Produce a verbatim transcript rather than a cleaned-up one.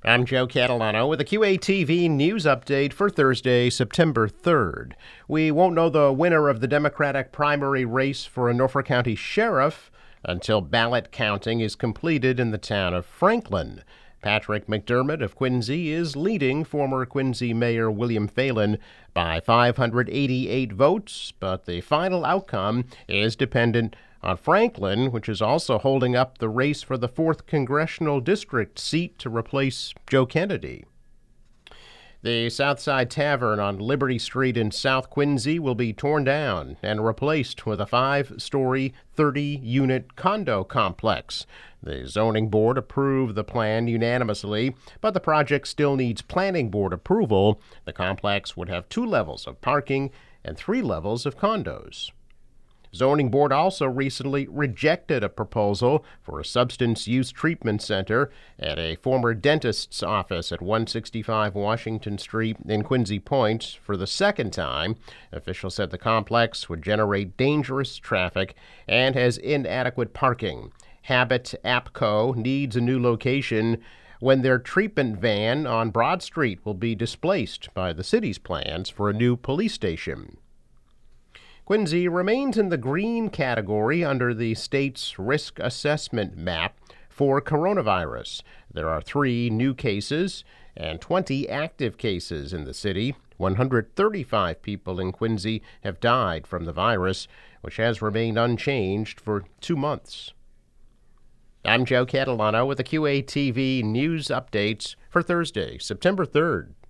I'm Joe Catalano with a Q A T V news update for Thursday, September third. We won't know the winner of the Democratic primary race for a Norfolk County sheriff until ballot counting is completed in the town of Franklin. Patrick McDermott of Quincy is leading former Quincy Mayor William Phelan by five hundred eighty-eight votes, but the final outcome is dependent on Franklin, which is also holding up the race for the fourth Congressional District seat to replace Joe Kennedy. The Southside Tavern on Liberty Street in South Quincy will be torn down and replaced with a five-story, thirty-unit condo complex. The zoning board approved the plan unanimously, but the project still needs planning board approval. The complex would have two levels of parking and three levels of condos. Zoning board also recently rejected a proposal for a substance use treatment center at a former dentist's office at one sixty-five Washington Street in Quincy Point for the second time. Officials said the complex would generate dangerous traffic and has inadequate parking. Habit APCO needs a new location when their treatment van on Broad Street will be displaced by the city's plans for a new police station. Quincy remains in the green category under the state's risk assessment map for coronavirus. There are three new cases and twenty active cases in the city. one hundred thirty-five people in Quincy have died from the virus, which has remained unchanged for two months. I'm Joe Catalano with the Q A T V news updates for Thursday, September third.